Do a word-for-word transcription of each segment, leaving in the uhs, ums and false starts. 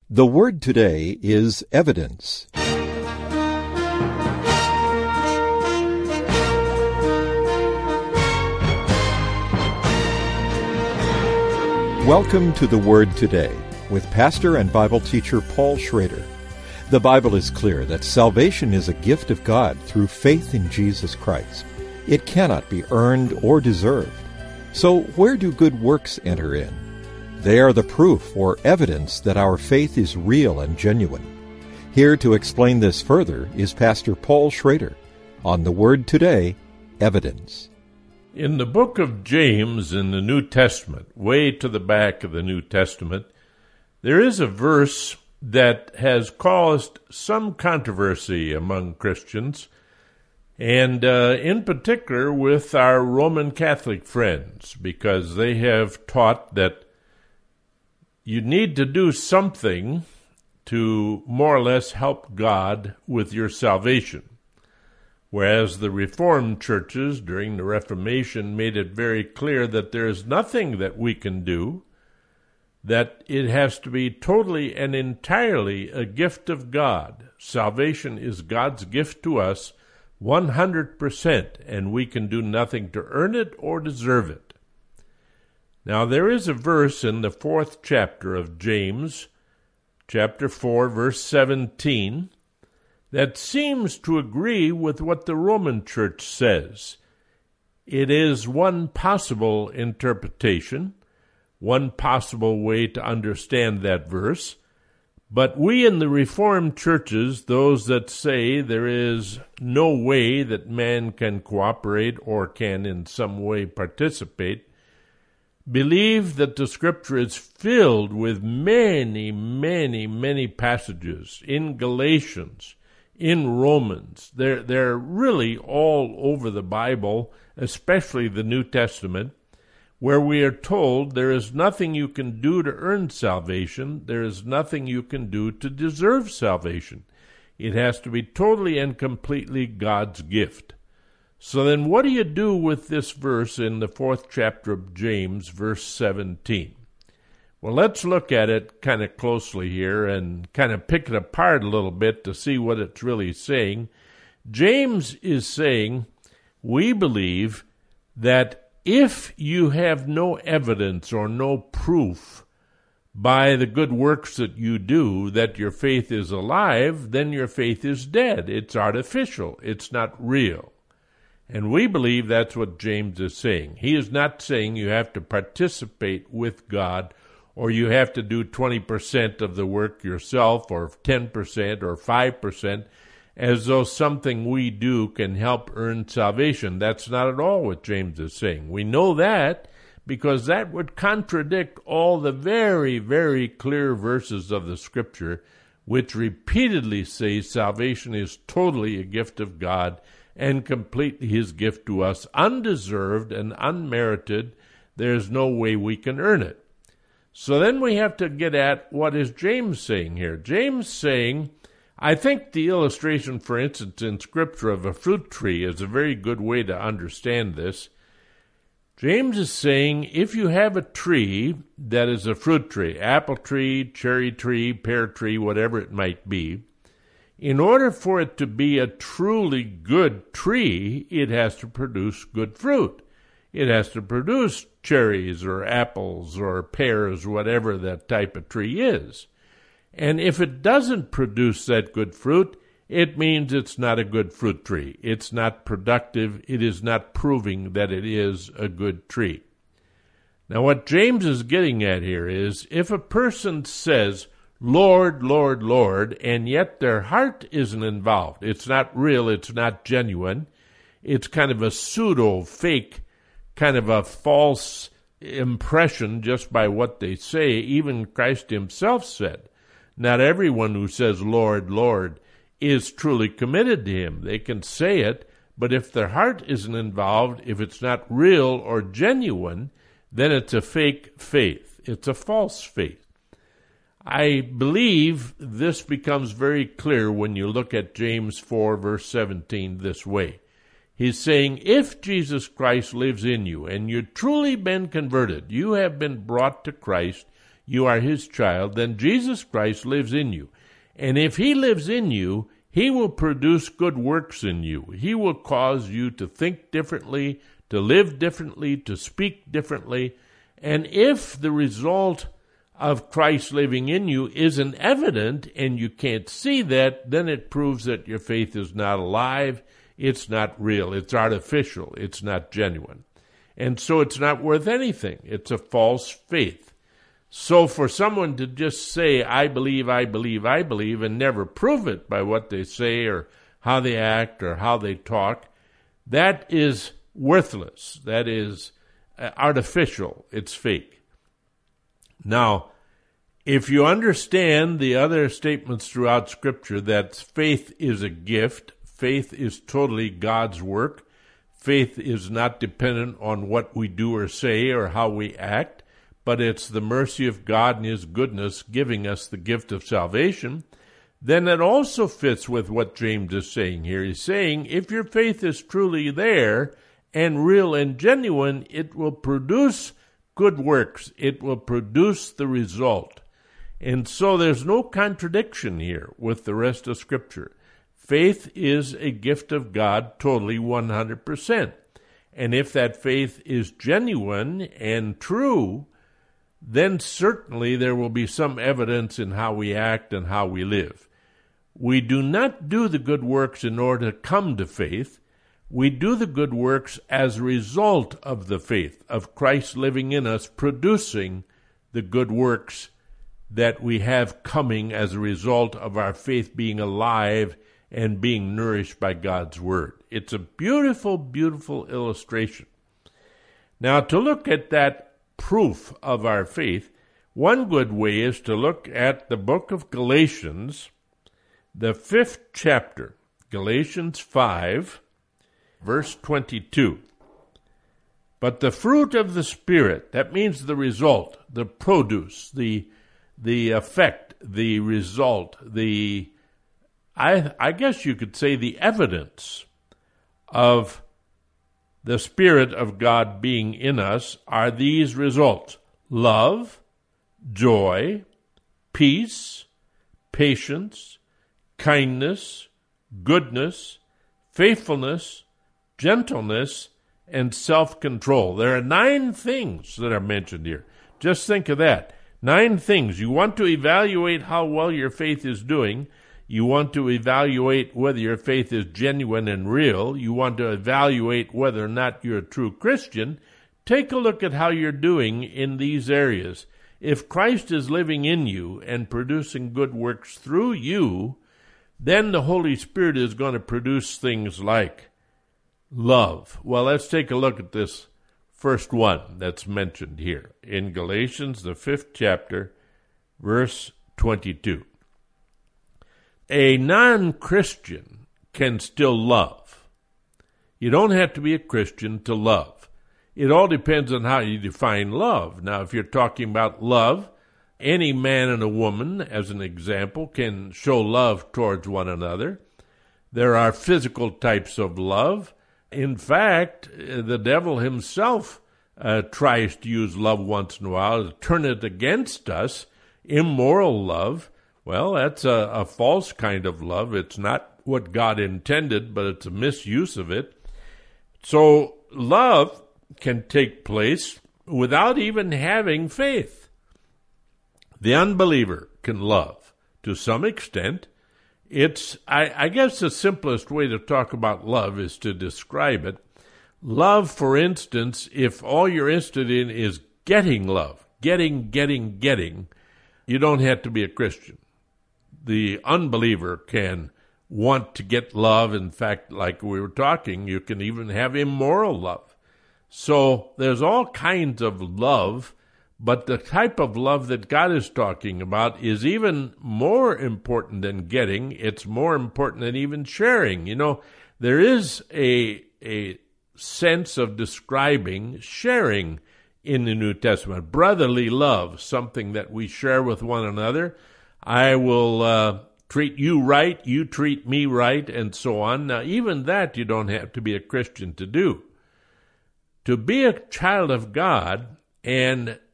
The word today is evidence. Welcome to the Word Today with pastor and Bible teacher Paul Schrader. The Bible is clear that salvation is a gift of God through faith in Jesus Christ. It cannot be earned or deserved. So where do good works enter in? They are the proof or evidence that our faith is real and genuine. Here to explain this further is Pastor Paul Schrader on the Word Today, Evidence. In the book of James in the New Testament, way to the back of the New Testament, there is a verse that has caused some controversy among Christians, and uh, in particular with our Roman Catholic friends, because they have taught that you need to do something to more or less help God with your salvation. Whereas the Reformed churches during the Reformation made it very clear that there is nothing that we can do, that it has to be totally and entirely a gift of God. Salvation is God's gift to us one hundred percent, and we can do nothing to earn it or deserve it. Now, there is a verse in the fourth chapter of James, chapter four, verse seventeen, that seems to agree with what the Roman Church says. It is one possible interpretation, one possible way to understand that verse, but we in the Reformed churches, those that say there is no way that man can cooperate or can in some way participate, believe that the Scripture is filled with many, many, many passages in Galatians, in Romans. They're, they're really all over the Bible, especially the New Testament, where we are told there is nothing you can do to earn salvation, there is nothing you can do to deserve salvation. It has to be totally and completely God's gift. So then what do you do with this verse in the fourth chapter of James, verse seventeen? Well, let's look at it kind of closely here and kind of pick it apart a little bit to see what it's really saying. James is saying, we believe that if you have no evidence or no proof by the good works that you do that your faith is alive, then your faith is dead. It's artificial. It's not real. And we believe that's what James is saying. He is not saying you have to participate with God, or you have to do twenty percent of the work yourself, or ten percent, or five percent, as though something we do can help earn salvation. That's not at all what James is saying. We know that because that would contradict all the very, very clear verses of the Scripture, which repeatedly say salvation is totally a gift of God and completely His gift to us, undeserved and unmerited. There's no way we can earn it. So then we have to get at what is James saying here. James saying, I think the illustration, for instance, in Scripture of a fruit tree is a very good way to understand this. James is saying, if you have a tree that is a fruit tree, apple tree, cherry tree, pear tree, whatever it might be, in order for it to be a truly good tree, it has to produce good fruit. It has to produce cherries or apples or pears, whatever that type of tree is. And if it doesn't produce that good fruit, it means it's not a good fruit tree. It's not productive. It is not proving that it is a good tree. Now, what James is getting at here is, if a person says, Lord, Lord, Lord, and yet their heart isn't involved, it's not real, it's not genuine, it's kind of a pseudo, fake, kind of a false impression just by what they say. Even Christ Himself said, not everyone who says, Lord, Lord, is truly committed to Him. They can say it, but if their heart isn't involved, if it's not real or genuine, then it's a fake faith. It's a false faith. I believe this becomes very clear when you look at James four, verse seventeen this way. He's saying, if Jesus Christ lives in you and you've truly been converted, you have been brought to Christ, you are his child, then Jesus Christ lives in you. And if he lives in you, he will produce good works in you. He will cause you to think differently, to live differently, to speak differently. And if the result of Christ living in you isn't evident and you can't see that, then it proves that your faith is not alive, it's not real, it's artificial, it's not genuine. And so it's not worth anything. It's a false faith. So for someone to just say, I believe, I believe, I believe, and never prove it by what they say or how they act or how they talk, that is worthless. That is artificial. It's fake. Now, if you understand the other statements throughout Scripture that faith is a gift, faith is totally God's work, faith is not dependent on what we do or say or how we act, but it's the mercy of God and his goodness giving us the gift of salvation, then it also fits with what James is saying here. He's saying if your faith is truly there and real and genuine, it will produce good works. It will produce the result. And so there's no contradiction here with the rest of Scripture. Faith is a gift of God totally one hundred percent. And if that faith is genuine and true, then certainly there will be some evidence in how we act and how we live. We do not do the good works in order to come to faith. We do the good works as a result of the faith, of Christ living in us, producing the good works that we have coming as a result of our faith being alive and being nourished by God's Word. It's a beautiful, beautiful illustration. Now, to look at that proof of our faith, one good way is to look at the book of Galatians, the fifth chapter, Galatians five, verse twenty-two. But the fruit of the Spirit, that means the result, the produce, the, the effect, the result, the I, I guess you could say the evidence of the Spirit of God being in us are these results: love, joy, peace, patience, kindness, goodness, faithfulness, gentleness, and self-control. There are nine things that are mentioned here. Just think of that. Nine things. You want to evaluate how well your faith is doing. You want to evaluate whether your faith is genuine and real. You want to evaluate whether or not you're a true Christian. Take a look at how you're doing in these areas. If Christ is living in you and producing good works through you, then the Holy Spirit is going to produce things like love. Well, let's take a look at this first one that's mentioned here in Galatians, the fifth chapter, verse twenty-two. A non-Christian can still love. You don't have to be a Christian to love. It all depends on how you define love. Now, if you're talking about love, any man and a woman, as an example, can show love towards one another. There are physical types of love. In fact, the devil himself uh, tries to use love once in a while to turn it against us. Immoral love, well, that's a, a false kind of love. It's not what God intended, but it's a misuse of it. So love can take place without even having faith. The unbeliever can love to some extent. It's, I, I guess the simplest way to talk about love is to describe it. Love, for instance, if all you're interested in is getting love, getting, getting, getting, you don't have to be a Christian. The unbeliever can want to get love. In fact, like we were talking, you can even have immoral love. So there's all kinds of love, but the type of love that God is talking about is even more important than getting. It's more important than even sharing. You know, there is a a sense of describing sharing in the New Testament. Brotherly love, something that we share with one another. I will uh, treat you right, you treat me right, and so on. Now, even that you don't have to be a Christian to do. To be a child of God and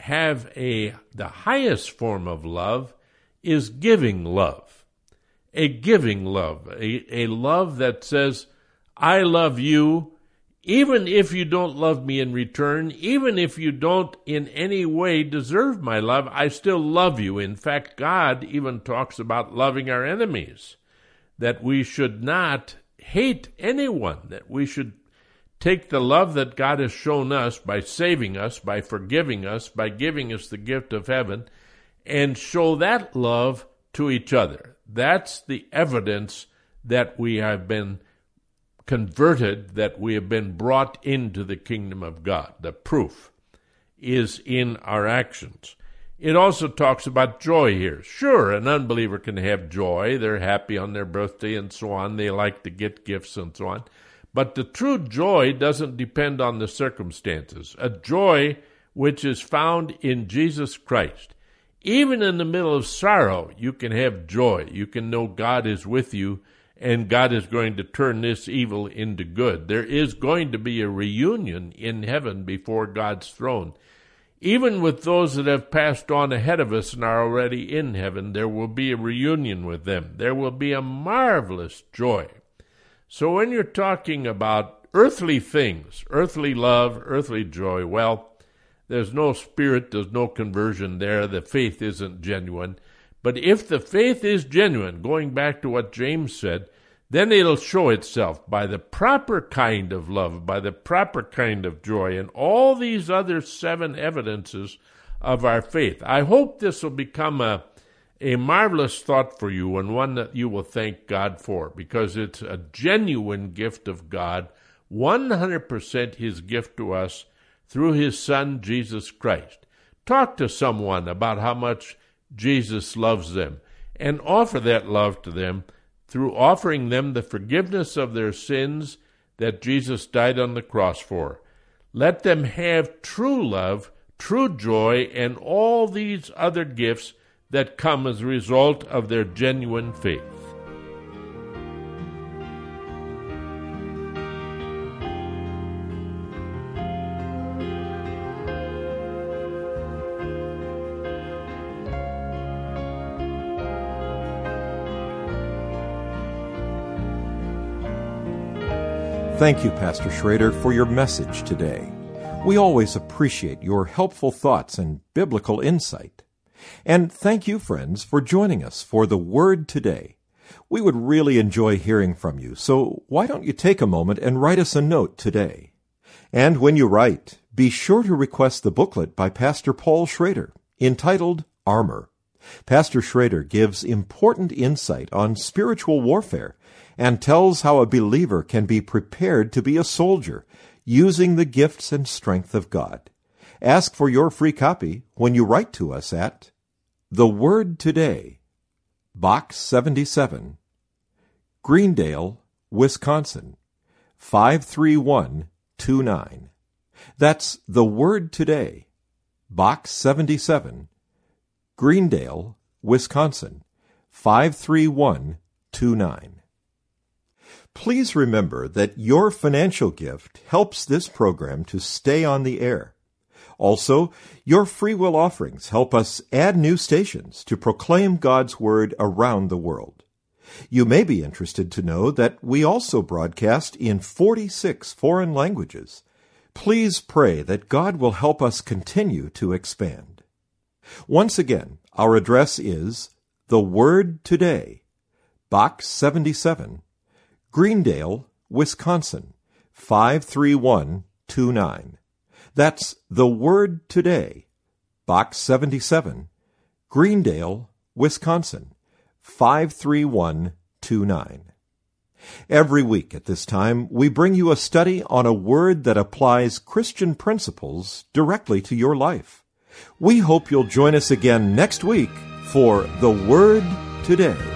have a the highest form of love is giving love. A giving love, a, a love that says, I love you, even if you don't love me in return, even if you don't in any way deserve my love, I still love you. In fact, God even talks about loving our enemies, that we should not hate anyone, that we should take the love that God has shown us by saving us, by forgiving us, by giving us the gift of heaven, and show that love to each other. That's the evidence that we have been converted, that we have been brought into the kingdom of God. The proof is in our actions. It also talks about joy here. Sure, an unbeliever can have joy. They're happy on their birthday and so on. They like to get gifts and so on. But the true joy doesn't depend on the circumstances. A joy which is found in Jesus Christ. Even in the middle of sorrow, you can have joy. You can know God is with you, and God is going to turn this evil into good. There is going to be a reunion in heaven before God's throne. Even with those that have passed on ahead of us and are already in heaven, there will be a reunion with them. There will be a marvelous joy. So when you're talking about earthly things, earthly love, earthly joy, well, there's no spirit, there's no conversion there. The faith isn't genuine. But if the faith is genuine, going back to what James said, then it'll show itself by the proper kind of love, by the proper kind of joy, and all these other seven evidences of our faith. I hope this will become a, a marvelous thought for you, and one that you will thank God for, because it's a genuine gift of God, one hundred percent His gift to us through His Son, Jesus Christ. Talk to someone about how much Jesus loves them, and offer that love to them through offering them the forgiveness of their sins that Jesus died on the cross for. Let them have true love, true joy, and all these other gifts that come as a result of their genuine faith. Thank you, Pastor Schrader, for your message today. We always appreciate your helpful thoughts and biblical insight. And thank you, friends, for joining us for the Word today. We would really enjoy hearing from you, so why don't you take a moment and write us a note today? And when you write, be sure to request the booklet by Pastor Paul Schrader, entitled Armor. Pastor Schrader gives important insight on spiritual warfare and tells how a believer can be prepared to be a soldier using the gifts and strength of God. Ask for your free copy when you write to us at The Word Today, Box seventy-seven, Greendale, Wisconsin, five three one two nine. That's The Word Today, Box seventy-seven, Greendale, Wisconsin, five three one two nine. Please remember that your financial gift helps this program to stay on the air. Also, your free will offerings help us add new stations to proclaim God's Word around the world. You may be interested to know that we also broadcast in forty-six foreign languages. Please pray that God will help us continue to expand. Once again, our address is The Word Today, Box seventy-seven, Greendale, Wisconsin, five three one two nine. That's The Word Today, Box seventy-seven, Greendale, Wisconsin, five three one two nine. Every week at this time, we bring you a study on a word that applies Christian principles directly to your life. We hope you'll join us again next week for The Word Today.